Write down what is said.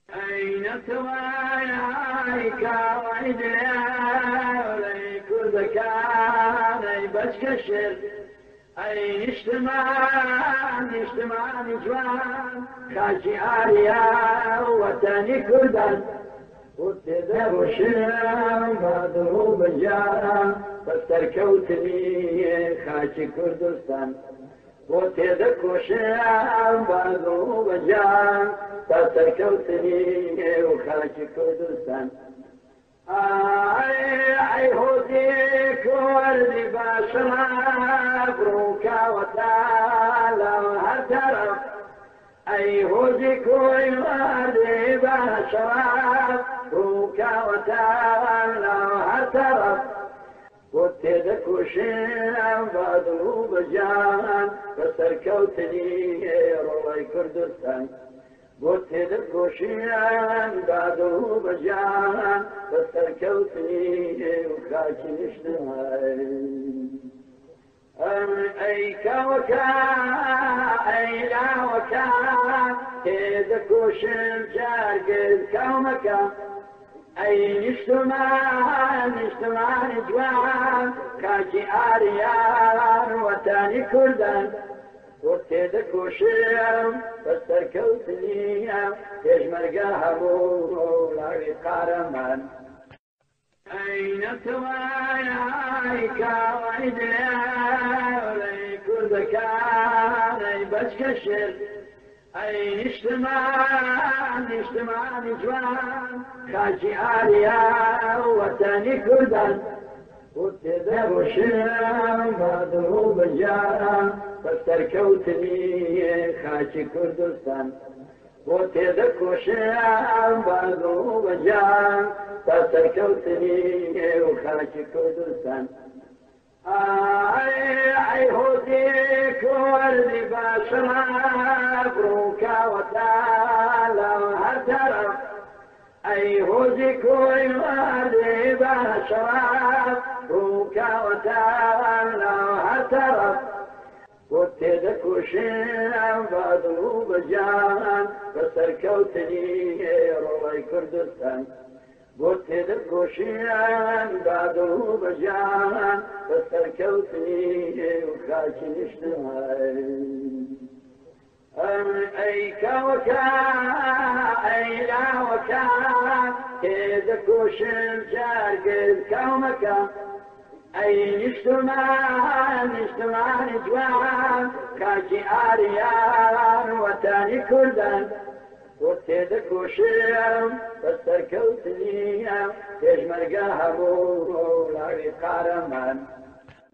أين تواياك وعدلي كل كان بسكشر أين اجتماع جوان خاشي آريا وطني كردان وتذهب شام بضروب الجارة فاستركوتني خاشي كردستان وتذكر شام بضروب الجارة فاستركوتني وخاشي كردستان أي هوديك وردي باشرا بروكا وتعالى وهترف أي هوديك وردي باشرا بروكا وتعالى وهترف وتذكر شام بضروب الجان فاستركوتني روي كردستان وتذكر شام بضروب الجان فاستركوتني وخاشي نشتهي أي كوكا أي لا وكا تذكر شام جارقل كومكا أي نجتمع جوان كاجي آريان وتاني كردان وتذكر شام فاستركوتني تجمل قهبو لغي قارمان أين تواياك وعدلي كرد كان بسكشر أين اجتماع جوان خاشي آليا وطني كردان وتذهب شام بضروب الجارة فاستركوتني خاشي كردستان وتذكر شام بضروب الجارة فاستركوتني وخاشي كردستان أي هوديك وردي باشرا بروكا وتعالى وهترف أي هوديك وردي باشرا بروكا وتعالى وهترف وتذكر شام بضروب الجان فاستركوتني روي كردستان وتذكر شام بضروب الجان فاستركوتني وخاشي نشتهي أي كوكا أي لا وكا تذكر شام جارقل كومكا أي نجتمع جوان كاجي آريان وتاني كردان وتذكر شام فاستركوتني تجمل قهبو لغي قارمان